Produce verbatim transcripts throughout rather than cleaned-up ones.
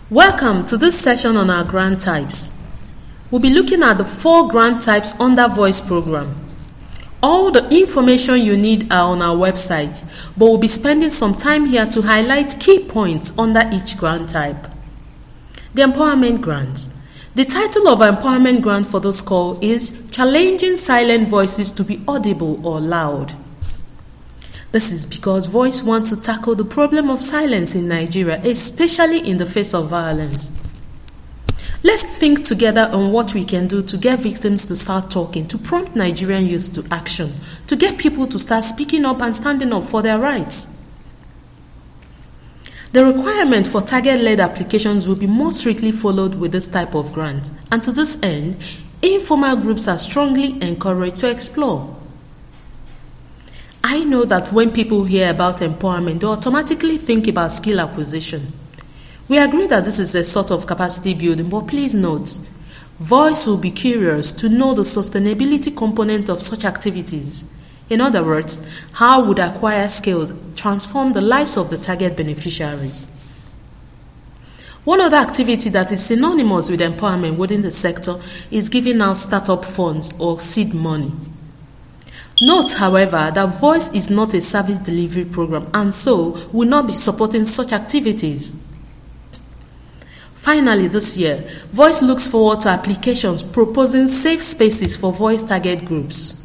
Welcome to this session on our grant types. We'll be looking at the four grant types under Voice program. All the information you need are on our website, but we'll be spending some time here to highlight key points under each grant type. The Empowerment Grant. The title of our Empowerment Grant for this call is Challenging Silent Voices to be Audible or Loud. This is because Voice wants to tackle the problem of silence in Nigeria, especially in the face of violence. Let's think together on what we can do to get victims to start talking, to prompt Nigerian youth to action, to get people to start speaking up and standing up for their rights. The requirement for target-led applications will be more strictly followed with this type of grant, and to this end, informal groups are strongly encouraged to explore. I know that when people hear about empowerment, they automatically think about skill acquisition. We agree that this is a sort of capacity building, but please note, Voice will be curious to know the sustainability component of such activities. In other words, how would acquired skills transform the lives of the target beneficiaries? One other activity that is synonymous with empowerment within the sector is giving out startup funds or seed money. Note, however, that Voice is not a service delivery program and so will not be supporting such activities. Finally, this year, Voice looks forward to applications proposing safe spaces for Voice target groups.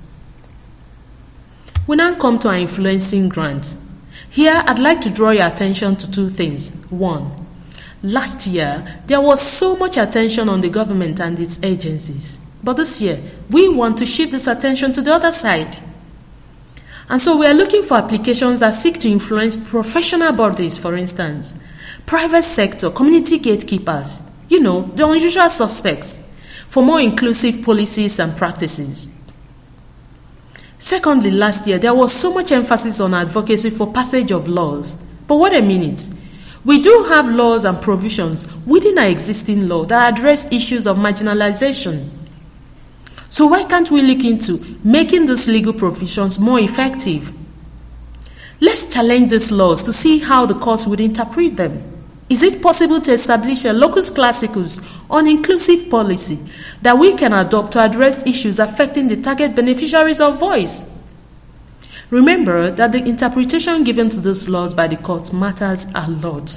We now come to our influencing grant. Here, I'd like to draw your attention to two things. One, last year, there was so much attention on the government and its agencies. But this year, we want to shift this attention to the other side. And so we are looking for applications that seek to influence professional bodies, for instance, private sector, community gatekeepers, you know, the unusual suspects, for more inclusive policies and practices. Secondly, last year, there was so much emphasis on advocacy for passage of laws. But wait a minute. We do have laws and provisions within our existing law that address issues of marginalization. So why can't we look into making these legal provisions more effective? Let's challenge these laws to see how the courts would interpret them. Is it possible to establish a locus classicus on inclusive policy that we can adopt to address issues affecting the target beneficiaries of Voice? Remember that the interpretation given to those laws by the courts matters a lot.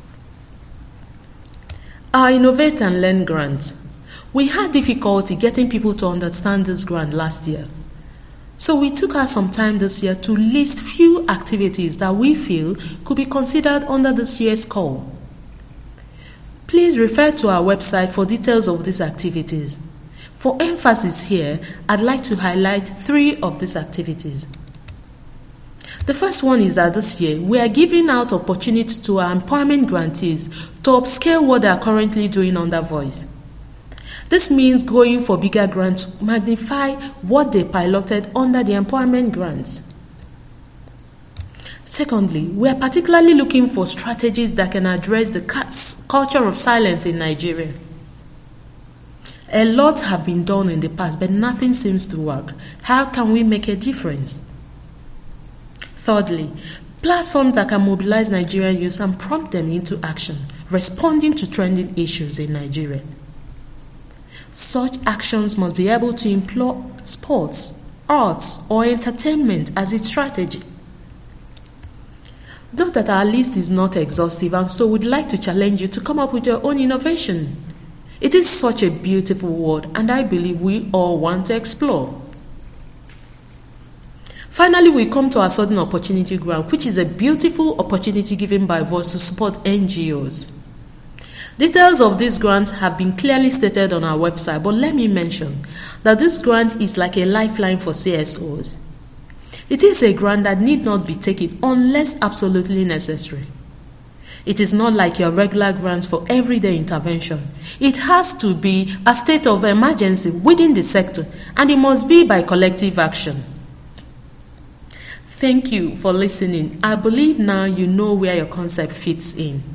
Our Innovate and Learn grant. We had difficulty getting people to understand this grant last year. So we took out some time this year to list few activities that we feel could be considered under this year's call. Please refer to our website for details of these activities. For emphasis here, I'd like to highlight three of these activities. The first one is that this year, we are giving out opportunity to our empowerment grantees to upscale what they are currently doing under Voice. This means going for bigger grants to magnify what they piloted under the empowerment grants. Secondly, we are particularly looking for strategies that can address the culture of silence in Nigeria. A lot have been done in the past, but nothing seems to work. How can we make a difference? Thirdly, platforms that can mobilize Nigerian youth and prompt them into action, responding to trending issues in Nigeria. Such actions must be able to employ sports, arts, or entertainment as its strategy. Note that our list is not exhaustive, and so we'd like to challenge you to come up with your own innovation. It is such a beautiful world, and I believe we all want to explore. Finally, we come to our Sudden Opportunity Grant, which is a beautiful opportunity given by Voice to support N G Os. Details of this grant have been clearly stated on our website, but let me mention that this grant is like a lifeline for C S Os. It is a grant that need not be taken unless absolutely necessary. It is not like your regular grants for everyday intervention. It has to be a state of emergency within the sector, and it must be by collective action. Thank you for listening. I believe now you know where your concept fits in.